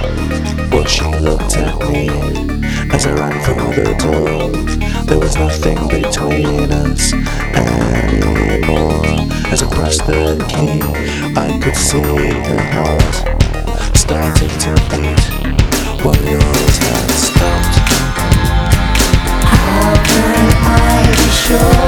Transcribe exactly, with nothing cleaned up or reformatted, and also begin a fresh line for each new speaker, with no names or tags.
Well, she looked at me as I ran for the door. There was nothing between us anymore. As I pressed the key, I could see her heart starting to beat while yours had stopped. How can I be sure?